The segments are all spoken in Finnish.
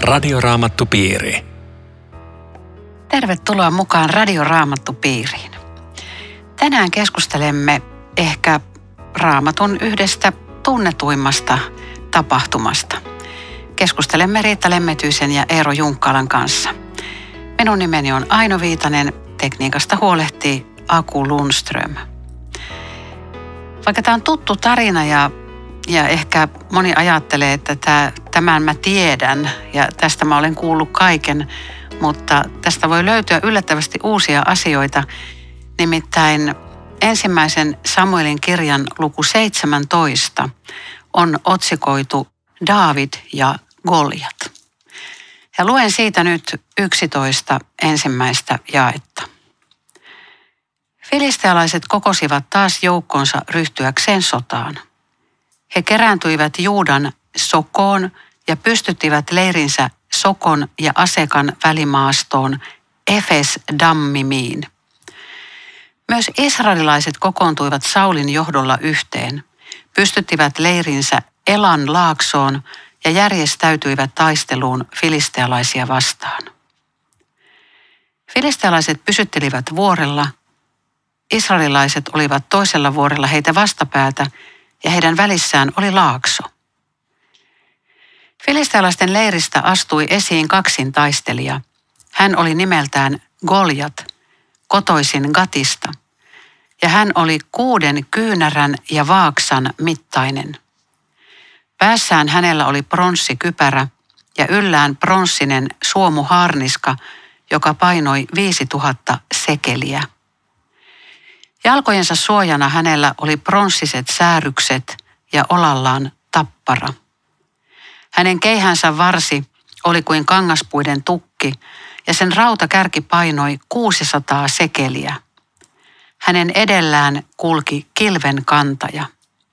Radioraamattupiiri. Tervetuloa mukaan Radioraamattupiiriin. Tänään keskustelemme ehkä Raamatun yhdestä tunnetuimmasta tapahtumasta. Keskustelemme Riitta Lemmetyisen ja Eero Junkkalan kanssa. Minun nimeni on Aino Viitanen, tekniikasta huolehtii Aku Lundström. Vaikka tämä on tuttu tarina ja ehkä moni ajattelee, että tämän mä tiedän ja tästä mä olen kuullut kaiken, mutta tästä voi löytyä yllättävästi uusia asioita. Nimittäin ensimmäisen Samuelin kirjan luku 17 on otsikoitu Daavid ja Goljat. Ja luen siitä nyt 11 ensimmäistä jaetta. Filistealaiset kokosivat taas joukkonsa ryhtyäkseen sotaan. He kerääntyivät Juudan Sokoon ja pystyttivät leirinsä Sokon ja Asekan välimaastoon Efes-Dammimiin. Myös israelilaiset kokoontuivat Saulin johdolla yhteen, pystyttivät leirinsä Elan laaksoon ja järjestäytyivät taisteluun filistealaisia vastaan. Filistealaiset pysyttelivät vuorella, israelilaiset olivat toisella vuorella heitä vastapäätä ja heidän välissään oli laakso. Filistealaisten leiristä astui esiin kaksin taistelija. Hän oli nimeltään Goljat, kotoisin Gatista, ja hän oli 6 kyynärän ja vaaksan mittainen. Päässään hänellä oli pronssikypärä ja yllään pronssinen suomuharniska, joka painoi 5000 sekeliä. Jalkojensa suojana hänellä oli pronssiset säärykset ja olallaan tappara. Hänen keihänsä varsi oli kuin kangaspuiden tukki ja sen rautakärki painoi 600 sekeliä. Hänen edellään kulki kilven kantaja.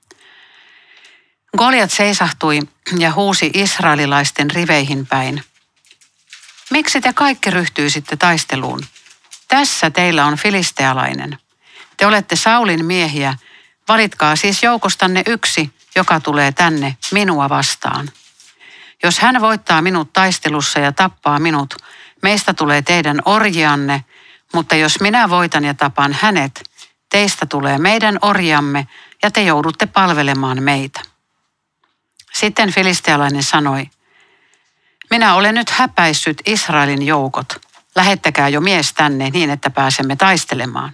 Goljat seisahtui ja huusi israelilaisten riveihin päin. Miksi te kaikki ryhtyisitte taisteluun? Tässä teillä on filistealainen. Te olette Saulin miehiä. Valitkaa siis joukostanne yksi, joka tulee tänne minua vastaan. Jos hän voittaa minut taistelussa ja tappaa minut, meistä tulee teidän orjianne, mutta jos minä voitan ja tapan hänet, teistä tulee meidän orjamme ja te joudutte palvelemaan meitä. Sitten filistealainen sanoi, minä olen nyt häpäissyt Israelin joukot. Lähettäkää jo mies tänne niin, että pääsemme taistelemaan.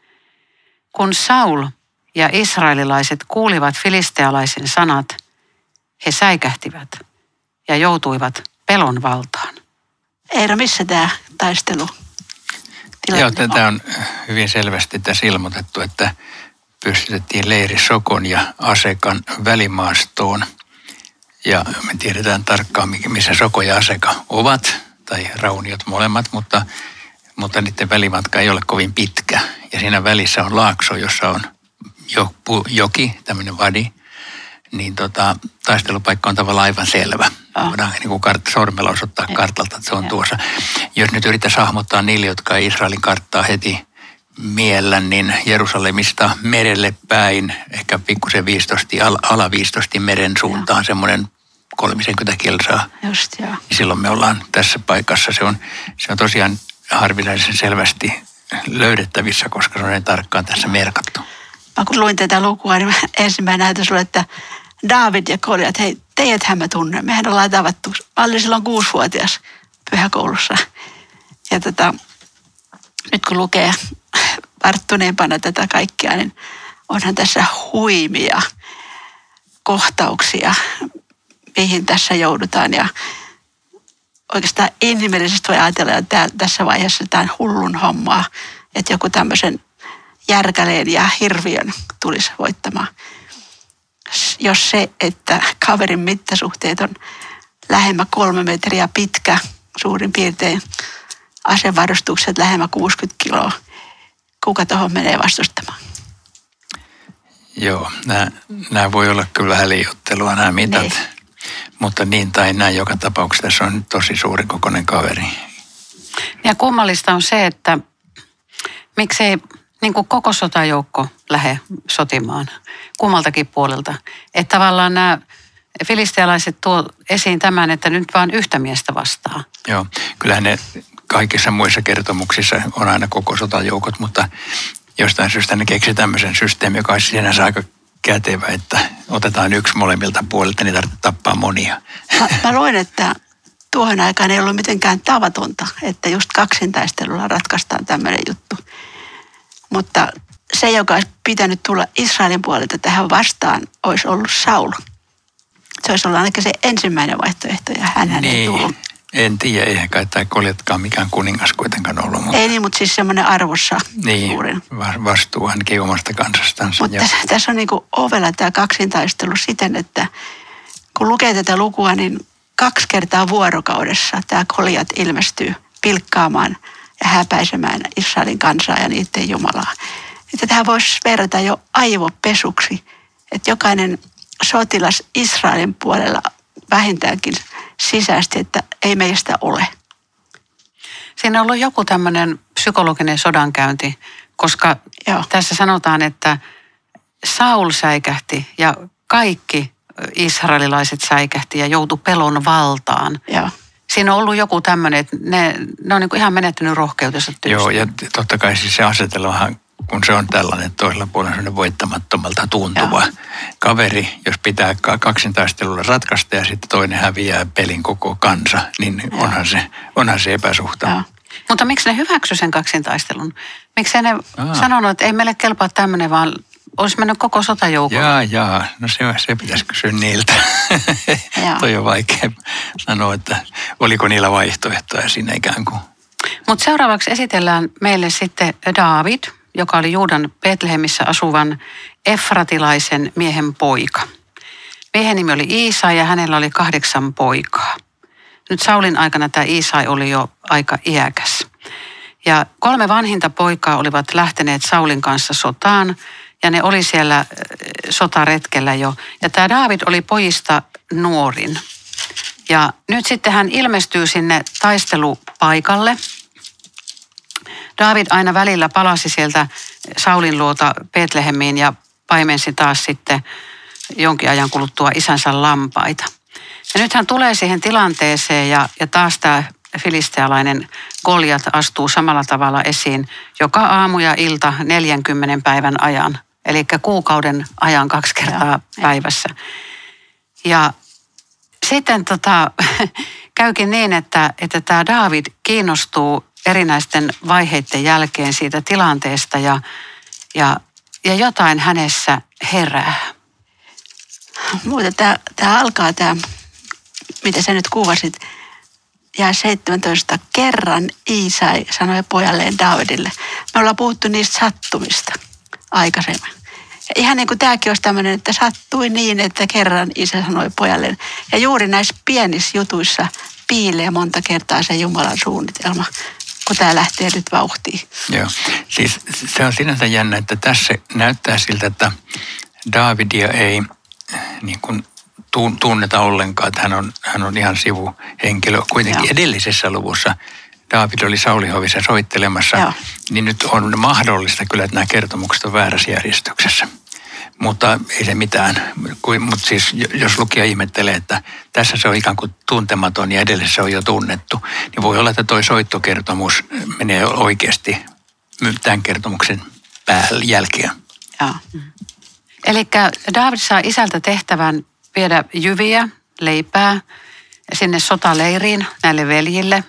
Kun Saul ja israelilaiset kuulivat filistealaisen sanat, he säikähtivät ja joutuivat pelon valtaan. Eero, missä tämä taistelu? Joo, tätä on hyvin selvästi tässä ilmoitettu, että pystytettiin leiri Sokon ja Asekan välimaastoon. Ja me tiedetään tarkkaan, missä Soko ja Aseka ovat, tai rauniot molemmat, mutta niiden välimatka ei ole kovin pitkä. Ja siinä välissä on laakso, jossa on joki, tämmöinen vadi. Niin taistelupaikka on tavallaan aivan selvä. Voidaan niin kuin sormella osoittaa kartalta, että se on tuossa. Jos nyt yrittäisiin hahmottaa niille, jotka ei Israelin karttaa heti miellä, niin Jerusalemista merelle päin, ehkä pikkusen alaviistosti meren suuntaan, semmoinen 30 kilsaa. Just, joo. Silloin me ollaan tässä paikassa. Se on tosiaan harvinaisen selvästi löydettävissä, koska se on niin tarkkaan tässä merkattu. Mä kun luin tätä lukua, niin ensimmäinen näytös oli, että Daavid ja Goljat, hei, teidäthän mä tunnen. Mehän ollaan tavattu. Mä olin silloin 6-vuotias pyhäkoulussa. Ja nyt kun lukee varttuneempana tätä kaikkea, niin onhan tässä huimia kohtauksia, mihin tässä joudutaan. Ja oikeastaan inhimillisesti voi ajatella, että tässä vaiheessa tämä hullun hommaa, että joku tämmöisen järkäleen ja hirviön tulisi voittamaan. Jos se, että kaverin mittasuhteet on lähemmä 3 metriä pitkä, suurin piirtein asevarustukset lähemmä 60 kiloa, kuka tuohon menee vastustamaan? Joo, nämä voi olla kyllä vähän liioittelua nämä mitat, niin. Mutta niin tai näin joka tapauksessa tässä on tosi suuri kokoinen kaveri. Ja kummallista on se, että miksei niin kuin koko sotajoukko lähde sotimaan kummaltakin puolelta. Että tavallaan nämä filistealaiset tuo esiin tämän, että nyt vaan yhtä miestä vastaa. Joo, kyllähän ne kaikissa muissa kertomuksissa on aina koko sotajoukot, mutta jostain syystä ne keksi tämmöisen systeemin, joka olisi sinänsä aika kätevä, että otetaan yksi molemmilta puolilta, niin tarvitsee tappaa monia. Mä luin, että tuohon aikaan ei ollut mitenkään tavatonta, että just kaksintaistelulla ratkaistaan tämmöinen juttu. Mutta se, joka olisi pitänyt tulla Israelin puolelta tähän vastaan, olisi ollut Saul. Se olisi ollut ainakin se ensimmäinen vaihtoehto ja hän ei tullut. En tiedä, eihän kai tämä Goljaatkaan mikään kuningas kuitenkaan ollut. Mutta ei niin, mutta siis semmoinen arvossa suurin. Vastuu ainakin omasta kansastansa. Mutta tässä on niinku ovella tämä kaksintaistelu siten, että kun lukee tätä lukua, niin 2 kertaa vuorokaudessa tämä Goljaat ilmestyy pilkkaamaan ja häpäisemään Israelin kansaa ja niiden Jumalaa. Että tähän voisi verrata jo aivopesuksi, että jokainen sotilas Israelin puolella vähintäänkin sisäisesti, että ei meistä ole. Siinä on ollut joku tämmöinen psykologinen sodankäynti, koska tässä sanotaan, että Saul säikähti ja kaikki israelilaiset säikähti ja joutui pelon valtaan. Joo. Siinä on ollut joku tämmöinen, että ne on niin kuin ihan menettänyt rohkeutensa tyystin. Joo, ja totta kai siis se asetelmahan, kun se on tällainen toisella puolella sellainen voittamattomalta tuntuva kaveri, jos pitää kaksintaistelulla ratkaista ja sitten toinen häviää pelin koko kansa, niin onhan se epäsuhta. Joo. Mutta miksi ne hyväksy sen kaksintaistelun? Miksi ne sanonut, että ei meille kelpaa tämmöinen, vaan olisi mennyt koko sotajoukko? Jaa. No se pitäisi kysyä niiltä. Toi on vaikea sanoa, että oliko niillä vaihtoehtoja siinä ikään kuin. Mutta seuraavaksi esitellään meille sitten Daavid, joka oli Juudan Betlehemissä asuvan efratilaisen miehen poika. Miehen nimi oli Iisai ja hänellä oli 8 poikaa. Nyt Saulin aikana tämä Iisai oli jo aika iäkäs. Ja 3 vanhinta poikaa olivat lähteneet Saulin kanssa sotaan ja ne oli siellä sotaretkellä jo. Ja tämä Daavid oli pojista nuorin. Ja nyt sitten hän ilmestyy sinne taistelupaikalle. Daavid aina välillä palasi sieltä Saulin luota Betlehemiin ja paimensi taas sitten jonkin ajan kuluttua isänsä lampaita. Ja nyt hän tulee siihen tilanteeseen ja taas tämä filistealainen Goljaat astuu samalla tavalla esiin joka aamu ja ilta 40 päivän ajan. Eli kuukauden ajan 2 kertaa päivässä. Ja sitten käykin niin, että tämä Daavid kiinnostuu erinäisten vaiheiden jälkeen siitä tilanteesta ja jotain hänessä herää. Muuten tämä alkaa mitä sä nyt kuvasit, ja 17 kerran Iisai sanoi pojalleen Daavidille. Me ollaan puhuttu niistä sattumista aikaisemmin. Ja ihan niin kuin tämäkin olisi tämmöinen, että sattui niin, että kerran isä sanoi pojalleen. Ja juuri näissä pienissä jutuissa piilee monta kertaa se Jumalan suunnitelma, kun tämä lähtee nyt vauhtiin. Joo, siis se on sinänsä jännä, että tässä näyttää siltä, että Daavidia ei niin kuin tunneta ollenkaan, että hän on ihan sivuhenkilö. Kuitenkin edellisessä luvussa Daavid oli Saulihovissa soittelemassa, niin nyt on mahdollista kyllä, että nämä kertomukset on väärässä järjestyksessä. Mutta ei se mitään. Mutta siis jos lukija ihmettelee, että tässä se on ikään kuin tuntematon ja edellisessä se on jo tunnettu, niin voi olla, että toi soittokertomus menee oikeasti tämän kertomuksen jälkeen. Joo. Eli Daavid saa isältä tehtävän viedä jyviä, leipää sinne sotaleiriin näille veljille.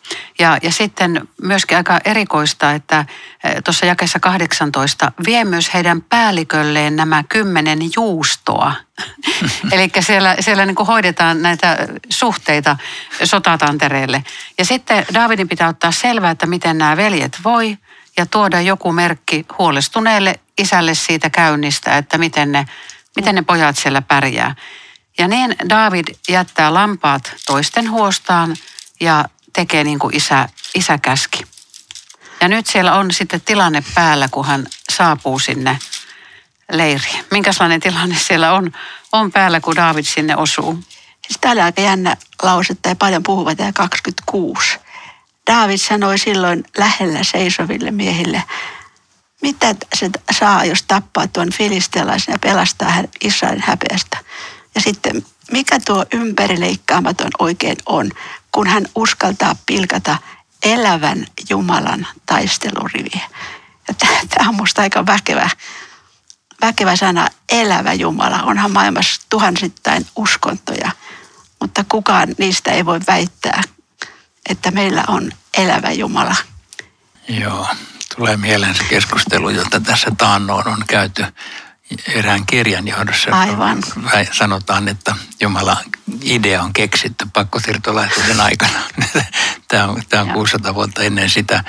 Ja sitten myöskin aika erikoista, että tuossa jakeessa 18 vie myös heidän päällikölleen nämä 10 juustoa. Eli siellä niin kuin hoidetaan näitä suhteita sotatantereelle. Ja sitten Daavidin pitää ottaa selvää, että miten nämä veljet voi ja tuoda joku merkki huolestuneelle isälle siitä käynnistä, että miten ne pojat siellä pärjää. Ja niin Daavid jättää lampaat toisten huostaan ja tekee niin kuin isä käski. Ja nyt siellä on sitten tilanne päällä, kun hän saapuu sinne leiriin. Minkälainen tilanne siellä on päällä, kun Daavid sinne osuu? Siis tämä oli aika jännä lause, tai paljon puhuva tämä 26. Daavid sanoi silloin lähellä seisoville miehille, mitä se saa, jos tappaa tuon filistealaisen ja pelastaa hän Israelin häpeästä. Ja sitten mikä tuo ympärileikkaamaton oikein on, kun hän uskaltaa pilkata elävän Jumalan taisteluriviä. Tämä on minusta aika väkevä sana, elävä Jumala. Onhan maailmassa tuhansittain uskontoja, mutta kukaan niistä ei voi väittää, että meillä on elävä Jumala. Joo, tulee mieleen se keskustelu, jota tässä taannoin on käyty erään kirjan johdossa. Aivan. Sanotaan, että Jumalan idea on keksitty pakkosiirtolaisuuden aikana. Tämä on 600 vuotta ennen sitä.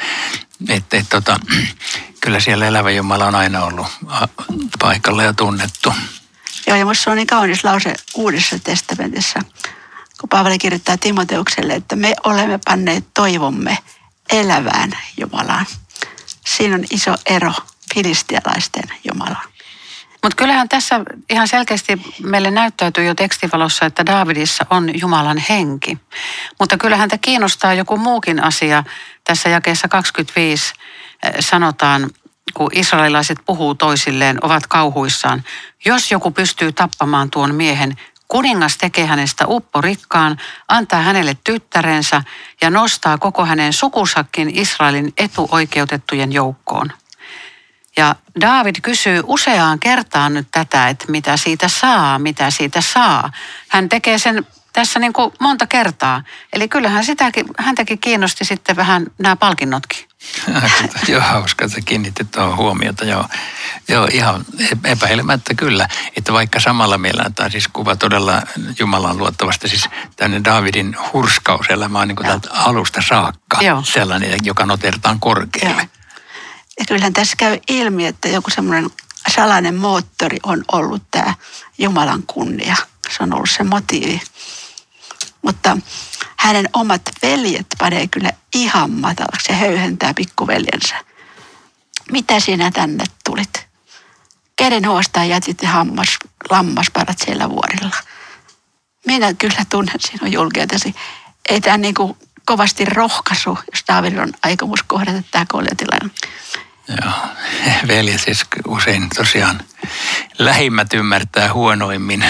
Kyllä siellä elävä Jumala on aina ollut paikalla ja tunnettu. Joo, ja minusta se on niin kaunis lause Uudessa testamentissa, kun Paavali kirjoittaa Timoteukselle, että me olemme panneet toivomme elävään Jumalaan. Siinä on iso ero filistialaisten Jumalaan. Mutta kyllähän tässä ihan selkeästi meille näyttäytyy jo tekstivalossa, että Daavidissa on Jumalan henki. Mutta kyllähän häntä kiinnostaa joku muukin asia. Tässä jakeessa 25 sanotaan, kun israelilaiset puhuu toisilleen, ovat kauhuissaan. Jos joku pystyy tappamaan tuon miehen, kuningas tekee hänestä upporikkaan, antaa hänelle tyttärensä ja nostaa koko hänen sukusakkin Israelin etuoikeutettujen joukkoon. Ja Daavid kysyy useaan kertaan nyt tätä, että mitä siitä saa. Hän tekee sen tässä niin kuin monta kertaa. Eli kyllähän häntäkin kiinnosti sitten vähän nämä palkinnotkin. Joo, hauska, että kiinnitit tuohon huomiota. Joo, ihan epäilemättä kyllä. Että vaikka samalla meillä on siis kuva todella Jumalan luottavasta, siis tämmöinen Daavidin hurskauselämä on niin kuin täältä alusta saakka. Joo. Sellainen, joka noteerataan korkealle. Joo. Ja kyllähän tässä käy ilmi, että joku semmoinen salainen moottori on ollut tämä Jumalan kunnia. Se on ollut se motiivi. Mutta hänen omat veljet panee kyllä ihan matalaksi ja höyhentää pikkuveljensä. Mitä sinä tänne tulit? Kenen huostaan jätit lammasparat siellä vuorilla? Minä kyllä tunnen sinun julkeutesi. Ei tämä niin kuin kovasti rohkaisu, jos Daavidilla on aikomus kohdata tämä Goljatilainen. Joo, veljet siis usein tosiaan lähimmät ymmärtää huonoimmin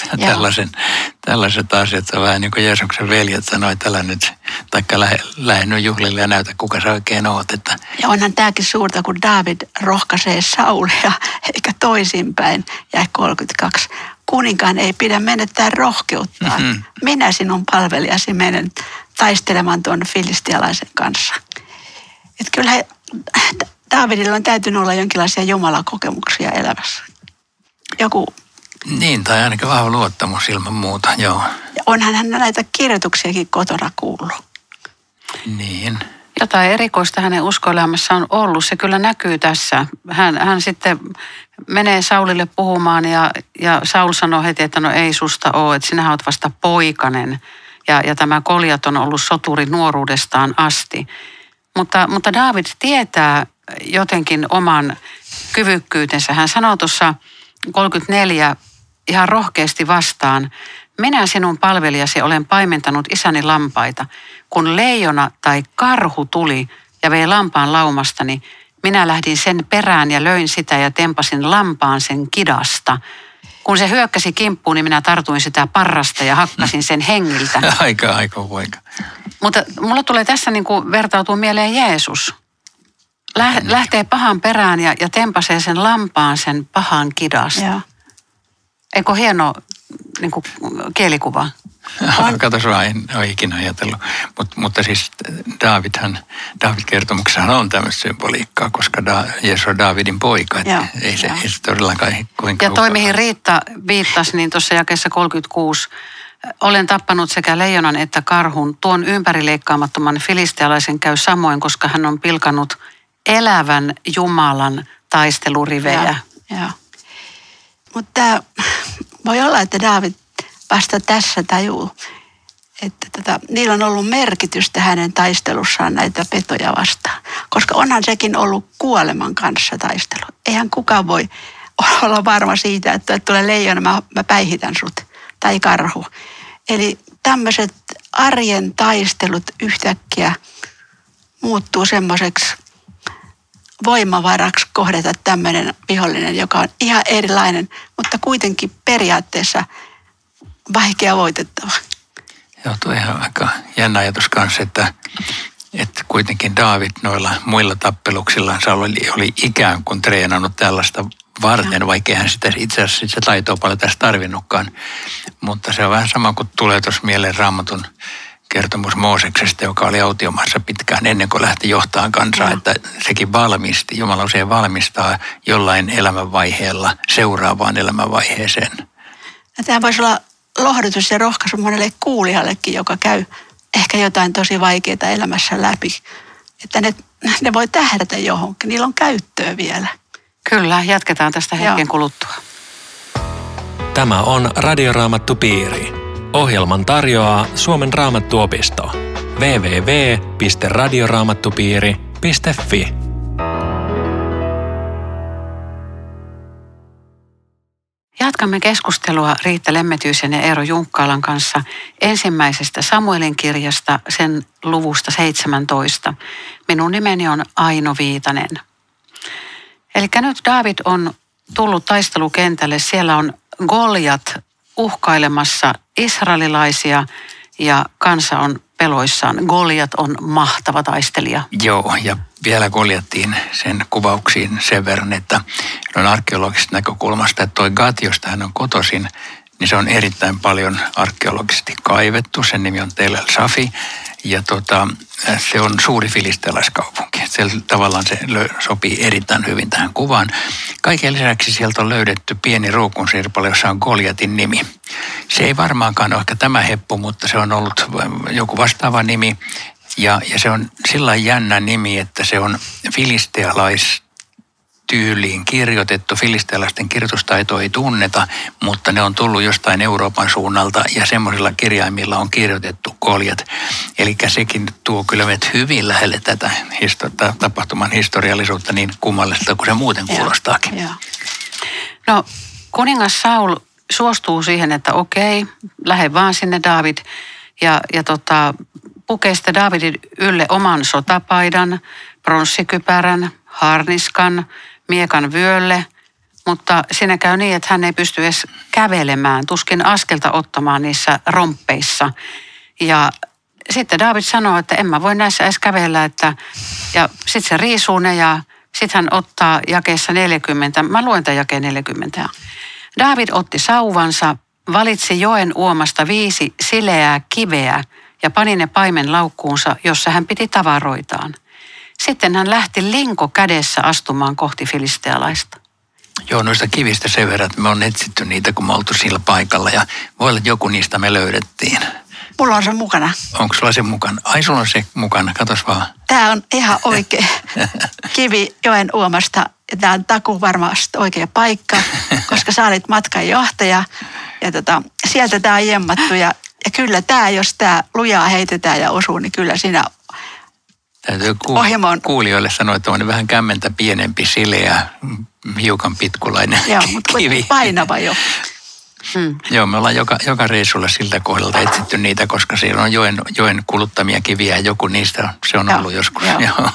tällaiset asiat. On vähän niin kuin Jeesuksen veljet sanoi, että älä nyt, taikka lähde juhlille ja näytä, kuka sä oikein oot. Että... Ja onhan tämäkin suurta, kun Daavid rohkaisee Saulia, eikä toisinpäin, ja 32. Kuninkaan ei pidä menettää rohkeuttaan. Mm-hmm. Minä sinun palvelijasi menen taistelemaan tuon filistialaisen kanssa. Että kyllä Daavidilla on täytynyt olla jonkinlaisia jumalakokemuksia elämässä. Joku... Niin, tai ainakin vahva luottamus ilman muuta, joo. Ja onhan hän näitä kirjoituksiakin kotona kuullut. Niin. Jotain erikoista hänen uskoelämässä on ollut. Se kyllä näkyy tässä. Hän sitten menee Saulille puhumaan ja Saul sanoo heti, että no ei susta ole, että sinähän olet vasta poikanen. Ja tämä Goljat on ollut soturi nuoruudestaan asti. Mutta Daavid tietää jotenkin oman kyvykkyytensä. Hän sanoo tuossa 34 ihan rohkeasti vastaan, minä sinun palvelijasi olen paimentanut isäni lampaita. Kun leijona tai karhu tuli ja vei lampaan laumastani, minä lähdin sen perään ja löin sitä ja tempasin lampaan sen kidasta. Kun se hyökkäsi kimppuun, niin minä tartuin sitä parrasta ja hakkasin sen hengiltä. Aika poika. Mutta mulla tulee tässä niin kuin vertautuu mieleen Jeesus. Lähtee pahan perään ja tempasee sen lampaan sen pahan kidasta. Joo. Eikö hieno niin kuin kielikuva? Katos vaan, en ole ikinä ajatellut. Mutta siis Daavid-kertomuksessahan on tämmöistä symboliikkaa, koska Jeesus on Daavidin poika. Ei se todellakaan kuinka. Ja toi, mihin Riitta viittasi, niin tuossa jakeessa 36, olen tappanut sekä leijonan että karhun. Tuon ympärileikkaamattoman filistealaisen käy samoin, koska hän on pilkannut elävän Jumalan taistelurivejä. Joo. Mutta voi olla, että Daavid vasta tässä tajuu, että niillä on ollut merkitystä hänen taistelussaan näitä petoja vastaan. Koska onhan sekin ollut kuoleman kanssa taistelu. Eihän kukaan voi olla varma siitä, että tulee leijona, mä päihitän sut. Tai karhu. Eli tämmöiset arjen taistelut yhtäkkiä muuttuu semmoiseksi voimavaraksi kohdata tämmöinen vihollinen, joka on ihan erilainen, mutta kuitenkin periaatteessa vaikea voitettava. Joo, tuo ihan aika jännä ajatus kanssa, että kuitenkin Daavid noilla muilla tappeluksillansa oli ikään kuin treenannut tällaista varten, vaikka hän sitä itse asiassa se taitoa paljon tässä tarvinnutkaan. Mutta se on vähän sama kuin tulee tuossa mieleen Raamatun kertomus Mooseksesta, joka oli autiomaassa pitkään ennen kuin lähti johtamaan kansaa, että sekin valmisti, Jumala usein valmistaa jollain elämänvaiheella seuraavaan elämänvaiheeseen. Ja tämä voisi olla lohdutus ja rohkaisu monelle kuulijallekin, joka käy ehkä jotain tosi vaikeaa elämässä läpi. Että ne voi tähdätä johonkin, niillä on käyttöä vielä. Kyllä, jatketaan tästä hetken kuluttua. Tämä on Radioraamattupiiri. Ohjelman tarjoaa Suomen Raamattuopisto. www.radioraamattupiiri.fi. Jatkamme keskustelua Riitta Lemmetyisen ja Eero Junkkaalan kanssa ensimmäisestä Samuelin kirjasta, sen luvusta 17. Minun nimeni on Aino Viitanen. Eli nyt Daavid on tullut taistelukentälle. Siellä on Goljat uhkailemassa israelilaisia ja kansa on peloissaan. Goljat on mahtava taistelija. Joo, ja vielä Goljattiin sen kuvauksiin sen verran, että on arkeologisesta näkökulmasta, että toi Gat, josta hän on kotoisin, niin se on erittäin paljon arkeologisesti kaivettu. Sen nimi on Tel el-Safi ja se on suuri filistealaiskaupunki. Tavallaan se sopii erittäin hyvin tähän kuvaan. Kaiken lisäksi sieltä on löydetty pieni ruukunsirpale, jossa on Goljatin nimi. Se ei varmaankaan ole ehkä tämä heppu, mutta se on ollut joku vastaava nimi. Ja se on sillä jännä nimi, että se on filistealaistyyliin kirjoitettu. Filistealaisten kirjoitustaitoa ei tunneta, mutta ne on tullut jostain Euroopan suunnalta ja semmoisilla kirjaimilla on kirjoitettu Goljat. Eli sekin tuo kyllä meidät hyvin lähelle tätä tapahtuman historiallisuutta niin kummalliselta kuin se muuten kuulostaakin. Ja. No, kuningas Saul suostuu siihen, että okei, lähde vaan sinne Daavid ja pukee sitten Daavidin ylle oman sotapaidan, pronssikypärän, harniskan, miekan vyölle, mutta siinä käy niin, että hän ei pysty edes kävelemään, tuskin askelta ottamaan niissä romppeissa. Ja sitten Daavid sanoo, että en mä voi näissä edes kävellä, ja sitten se riisuu ne ja sitten hän ottaa jakeessa 40, mä luen tämän jakeen 40. Daavid otti sauvansa, valitsi joen uomasta 5 sileää kiveä ja pani ne paimen laukkuunsa, jossa hän piti tavaroitaan. Sitten hän lähti linko kädessä astumaan kohti filistealaista. Joo, noista kivistä sen verran, että me on etsitty niitä, kun me oltu sillä paikalla ja voi olla, että joku niistä me löydettiin. Mulla on se mukana. Onko sulla se mukana? Ai, sulla on se mukana, katos vaan. Tämä on ihan oikea kivi joen uomasta ja tämä on taku varmasti oikea paikka, koska sä olit matkanjohtaja ja sieltä tämä on jemmattu ja kyllä tämä, jos tämä lujaa heitetään ja osuu, niin kyllä siinä täytyy kuulijoille sanoa, että on vähän kämmentä pienempi, sileä, hiukan pitkulainen kivi. Joo, painava jo. Joo, me ollaan joka reissulla siltä kohdalta etsitty niitä, koska siellä on joen kuluttamia kiviä ja joku niistä se on ollut joskus. Joo.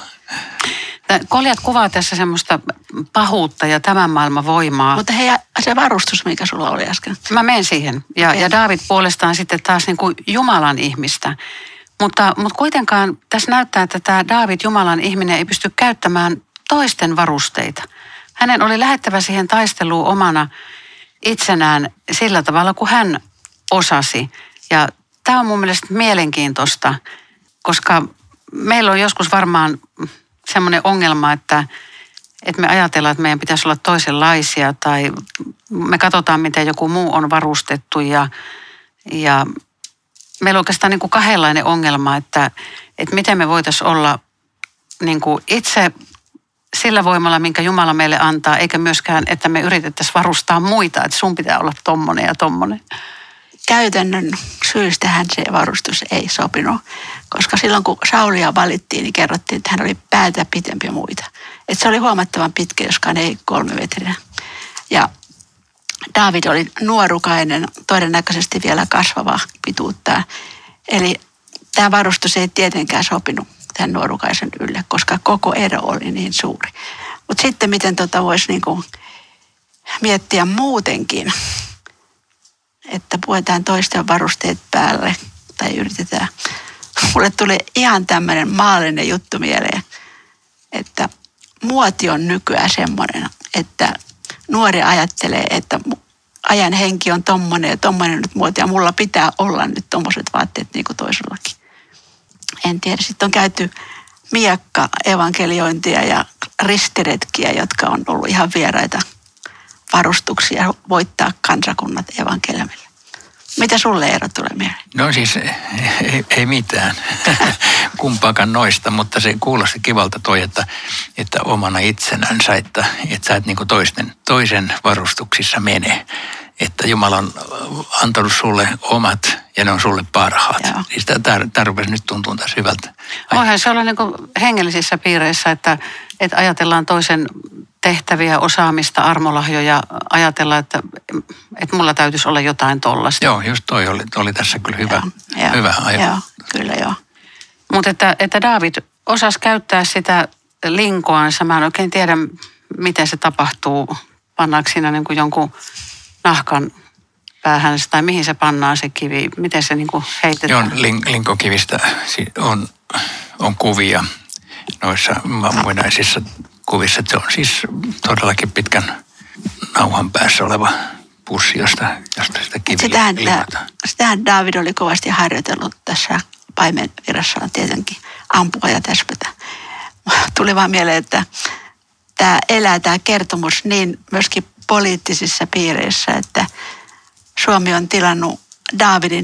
Goljat kuvaa tässä semmoista pahuutta ja tämän maailman voimaa. Mutta hei, se varustus, mikä sulla oli äsken. Mä menen siihen. Ja Daavid puolestaan sitten taas niin kuin Jumalan ihmistä. Mutta kuitenkaan tässä näyttää, että tämä Daavid, Jumalan ihminen, ei pysty käyttämään toisten varusteita. Hänen oli lähettävä siihen taisteluun omana itsenään sillä tavalla, kuin hän osasi. Ja tämä on mun mielestä mielenkiintoista, koska meillä on joskus varmaan semmoinen ongelma, että me ajatellaan, että meidän pitäisi olla toisenlaisia tai me katsotaan, miten joku muu on varustettu ja meillä on oikeastaan niin kuin kahdenlainen ongelma, että miten me voitaisiin olla niin kuin itse sillä voimalla, minkä Jumala meille antaa, eikä myöskään, että me yritettäisiin varustaa muita, että sun pitää olla tommonen ja tommonen. Käytännön syystähän se varustus ei sopinut, koska silloin kun Saulia valittiin, niin kerrottiin, että hän oli päätä pitempi muita. Että se oli huomattavan pitkä, joskaan ei 3 metriä. Ja Daavid oli nuorukainen, todennäköisesti vielä kasvava pituuttaan. Eli tämä varustus ei tietenkään sopinut tämän nuorukaisen ylle, koska koko ero oli niin suuri. Mutta sitten miten voisi niinku miettiä muutenkin, että puetaan toisten varusteet päälle tai yritetään. Mulle tuli ihan tämmöinen maallinen juttu mieleen, että muoti on nykyään semmoinen, että nuori ajattelee, että ajan henki on tommonen ja tommonen nyt muoti ja mulla pitää olla nyt tommoset vaatteet niin kuin toisellakin. En tiedä, sitten on käyty miekka-evankeliointia ja ristiretkiä, jotka on ollut ihan vieraita varustuksia voittaa kansakunnat evankeliumille. Mitä sulle, Eero, tulee mieleen? No siis ei mitään kumpaakaan noista, mutta se kuulosti kivalta toi, että omana itsenänsä, että sä et niinku toisen varustuksissa mene. Että Jumala on antanut sulle omat ja ne on sulle parhaat. Siis tämä rupesi nyt tuntua taas hyvältä. Voihan se olla niin kuin hengellisissä piireissä, että ajatellaan toisen tehtäviä, osaamista, armolahjoja, ajatella, että mulla täytyisi olla jotain tollasta. Joo, just toi oli tässä kyllä hyvä ajatus. Joo, kyllä joo. Mutta että Daavid osasi käyttää sitä linkoansa. Mä en oikein tiedä, miten se tapahtuu. Pannaanko siinä niin kuin jonkun nahkan päähän tai mihin se pannaan se kivi? Miten se niin kuin heitetään? Joo, linkokivistä on kuvia noissa muinaisissa kuvissa. Se on siis todellakin pitkän nauhan päässä oleva pussi, josta sitä kiviä limataan. Sitähän Daavid oli kovasti harjoitellut tässä paimenvirassaan tietenkin ampua ja täspätä. Tuli vaan mieleen, että tämä kertomus niin myöskin poliittisissa piireissä, että Suomi on tilannut Daavidin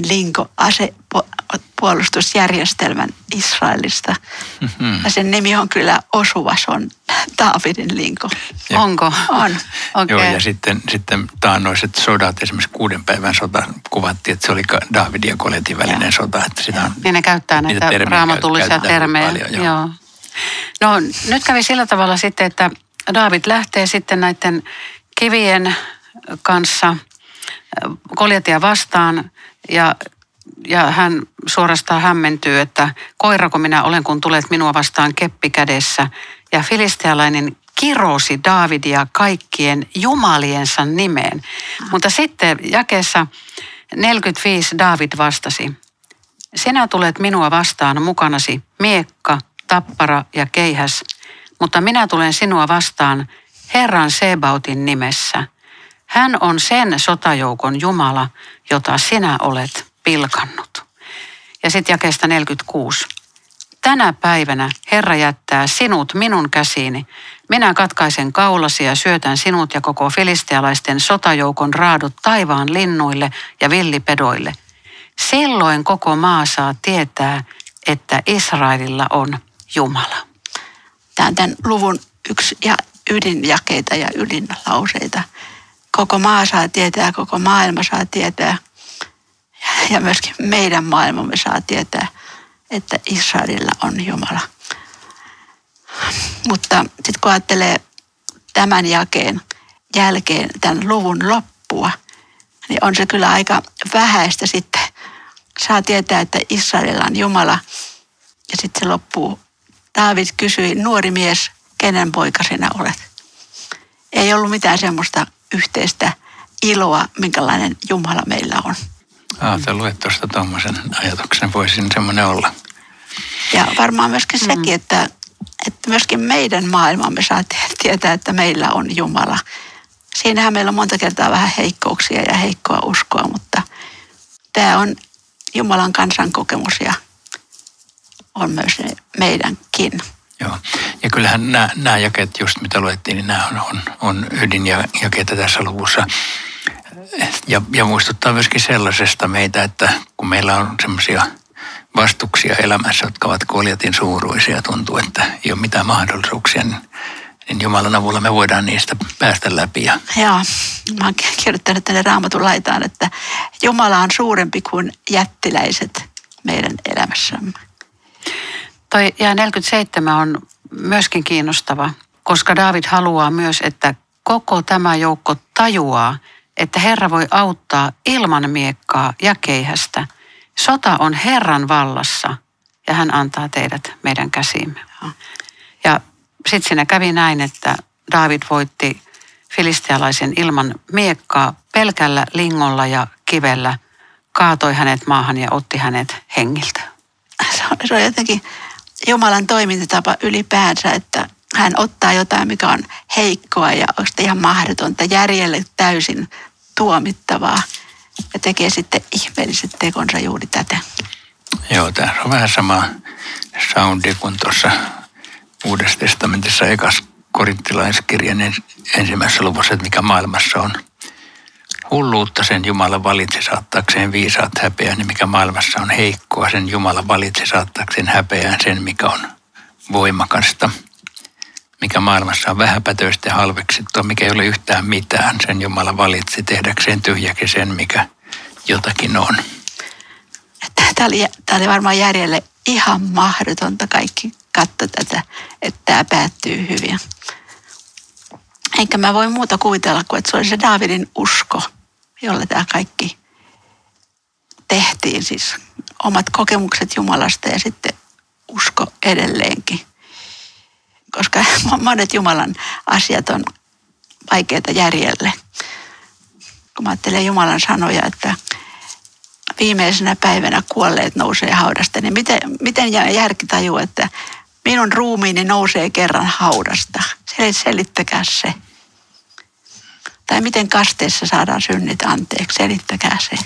linko-asepuolustusjärjestelmän Israelista. Mm-hmm. Ja sen nimi on kyllä osuva, se on Daavidin linko. Ja, onko? On. Okay. Joo, ja sitten taannoiset sodat, esimerkiksi 6 päivän sota, kuvattiin, että se oli Daavidin ja Goljatin välinen sota. Että sitä on, niin ne käyttää näitä raamatullisia termejä. Paljon, joo. No nyt kävi sillä tavalla sitten, että Daavid lähtee sitten näiden kivien kanssa Goljatia vastaan ja hän suorastaan hämmentyy, että koirako minä olen, kun tulet minua vastaan keppi kädessä. Ja filistealainen kirosi Daavidia kaikkien jumaliensa nimeen. Mutta sitten jakeessa 45 Daavid vastasi: sinä tulet minua vastaan mukanasi miekka, tappara ja keihäs, mutta minä tulen sinua vastaan Herran Sebautin nimessä. Hän on sen sotajoukon Jumala, jota sinä olet pilkannut. Ja sitten jakeesta 46. Tänä päivänä Herra jättää sinut minun käsiini. Minä katkaisen kaulasi ja syötän sinut ja koko filistealaisten sotajoukon raadut taivaan linnuille ja villipedoille. Silloin koko maa saa tietää, että Israelilla on Jumala. Tämä on tämän luvun yksi ja ydinjakeita ja ydinlauseita. Koko maa saa tietää, koko maailma saa tietää ja myöskin meidän maailmamme saa tietää, että Israelilla on Jumala. Mutta sitten kun ajattelee tämän jakeen jälkeen tämän luvun loppua, niin on se kyllä aika vähäistä sitten. Saa tietää, että Israelilla on Jumala ja sitten se loppuu. Daavid kysyi, nuori mies, kenen poika sinä olet? Ei ollut mitään semmoista yhteistä iloa, minkälainen Jumala meillä on. Te luet tuosta tuommoisen ajatuksen, voisin semmoinen olla. Ja varmaan myöskin sekin, että myöskin meidän maailmamme saa tietää, että meillä on Jumala. Siinähän meillä on monta kertaa vähän heikkouksia ja heikkoa uskoa, mutta tämä on Jumalan kansan kokemus ja on myös meidänkin. Joo, ja kyllähän nämä jakeet, just mitä luettiin, niin nämä on ydinjakeita tässä luvussa. Ja muistuttaa myöskin sellaisesta meitä, että kun meillä on semmoisia vastuksia elämässä, jotka ovat Goljatin suuruisia, tuntuu, että ei ole mitään mahdollisuuksia, niin Jumalan avulla me voidaan niistä päästä läpi. Joo, mä oon kirjoittanut tänne Raamatun laitaan, että Jumala on suurempi kuin jättiläiset meidän elämässämme. Toi jae 47 on myöskin kiinnostava, koska Daavid haluaa myös, että koko tämä joukko tajuaa, että Herra voi auttaa ilman miekkaa ja keihästä. Sota on Herran vallassa ja hän antaa teidät meidän käsiimme. Ja sitten siinä kävi näin, että Daavid voitti filistealaisen ilman miekkaa pelkällä lingolla ja kivellä, kaatoi hänet maahan ja otti hänet hengiltä. Se on jotenkin Jumalan toimintatapa ylipäänsä, että hän ottaa jotain, mikä on heikkoa ja onko ihan mahdotonta, järjelle täysin tuomittavaa ja tekee sitten ihmeelliset tekonsa juuri tätä. Joo, tämä on vähän sama soundi kuin tuossa Uudessa testamentissa ekas korinttilaiskirjan ensimmäisessä luvussa, että mikä maailmassa on hulluutta, sen Jumala valitsi saattaakseen viisaat häpeään, niin mikä maailmassa on heikkoa, sen Jumala valitsi saattaakseen häpeään sen, mikä on voimakasta. Mikä maailmassa on vähäpätöistä ja halveksittua, mikä ei ole yhtään mitään, sen Jumala valitsi tehdäkseen tyhjäkin sen, mikä jotakin on. Tämä oli varmaan järjelle ihan mahdotonta kaikki katsoa tätä, että tämä päättyy hyvin. Enkä mä voi muuta kuvitella kuin, että se oli se Daavidin usko, jolla tämä kaikki tehtiin. Siis omat kokemukset Jumalasta ja sitten usko edelleenkin. Koska monet Jumalan asiat on vaikeita järjelle. Kun mä ajattelen Jumalan sanoja, että viimeisenä päivänä kuolleet nousee haudasta, niin miten järki tajuu, että minun ruumiini nousee kerran haudasta? Selittäkää se. Tai miten kasteessa saadaan synnit anteeksi? Selittäkää se.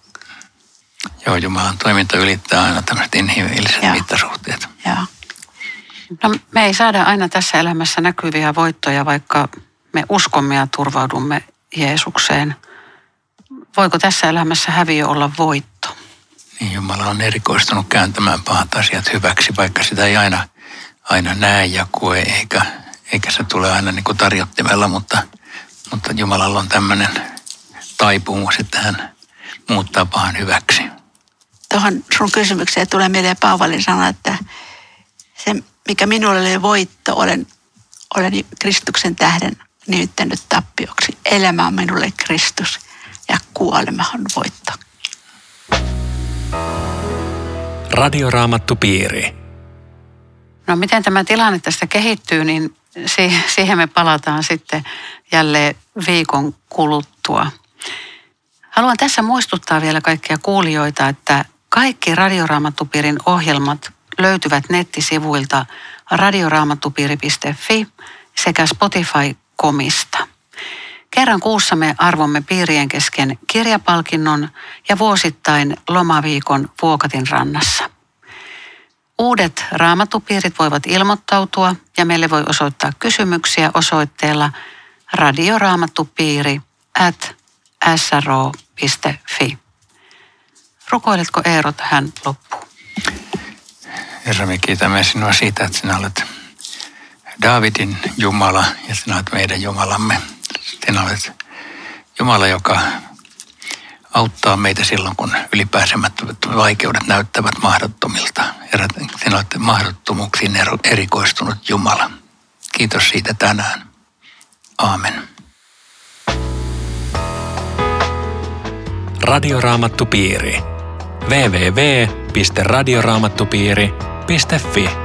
Joo, Jumalan toiminta ylittää aina tämmöiset inhimilliset mittasuhteet. Joo. No, me ei saada aina tässä elämässä näkyviä voittoja, vaikka me uskomme ja turvaudumme Jeesukseen. Voiko tässä elämässä häviö olla voitto? Niin, Jumala on erikoistunut kääntämään pahat asiat hyväksi, vaikka sitä ei aina näe ja koe, eikä se tule aina niin kuin tarjottimella, mutta Jumalalla on tämmöinen taipumus, että hän muuttaa pahan hyväksi. Tuohon sun kysymykseen tulee mieleen Paavalin sana, että se, mikä minulle oli voitto, olen Kristuksen tähden nimittänyt tappioksi. Elämä on minulle Kristus ja kuolema on voitto. Radioraamattupiiri. No miten tämä tilanne tästä kehittyy, niin siihen me palataan sitten jälleen viikon kuluttua. Haluan tässä muistuttaa vielä kaikkia kuulijoita, että kaikki Radioraamattupiirin ohjelmat löytyvät nettisivuilta radioraamattupiiri.fi sekä Spotify.comista. Kerran kuussa me arvomme piirien kesken kirjapalkinnon ja vuosittain lomaviikon Vuokatin rannassa. Uudet raamattupiirit voivat ilmoittautua ja meille voi osoittaa kysymyksiä osoitteella radioraamattupiiri@sro.fi. Rukoiletko Eero tähän loppuun? Herra, me kiitämme sinua siitä, että sinä olet Daavidin Jumala ja sinä olet meidän Jumalamme. Sinä olet Jumala, joka auttaa meitä silloin, kun ylipääsemättömät vaikeudet näyttävät mahdottomilta. Herra, sinä olet mahdottomuuksiin erikoistunut Jumala. Kiitos siitä tänään. Aamen. Radioraamattupiiri. www.radioraamattupiiri.fi